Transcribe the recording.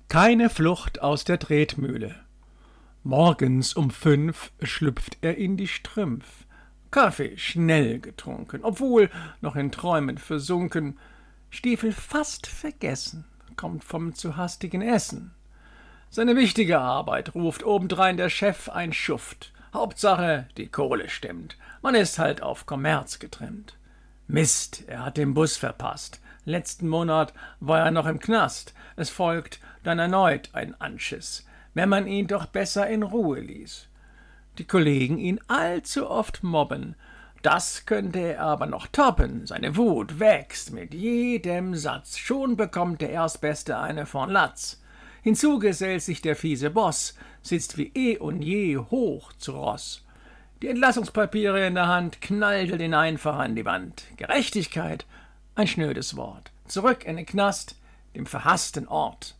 Keine Flucht aus der Tretmühle. Morgens um 5 schlüpft er in die Strümpf. Kaffee schnell getrunken, obwohl noch in Träumen versunken. Stiefel fast vergessen, kommt vom zu hastigen Essen. Seine wichtige Arbeit ruft obendrein der Chef ein Schuft. Hauptsache, die Kohle stimmt. Man ist halt auf Kommerz getrimmt. Mist, er hat den Bus verpasst. Letzten Monat war er noch im Knast. Es folgt dann erneut ein Anschiss, wenn man ihn doch besser in Ruhe ließ. Die Kollegen ihn allzu oft mobben. Das könnte er aber noch toppen. Seine Wut wächst mit jedem Satz. Schon bekommt der Erstbeste eine von Latz. Hinzu gesellt sich der fiese Boss, sitzt wie eh und je hoch zu Ross. Die Entlassungspapiere in der Hand knallt ihn einfach an die Wand. Gerechtigkeit, ein schnödes Wort. Zurück in den Knast, dem verhassten Ort.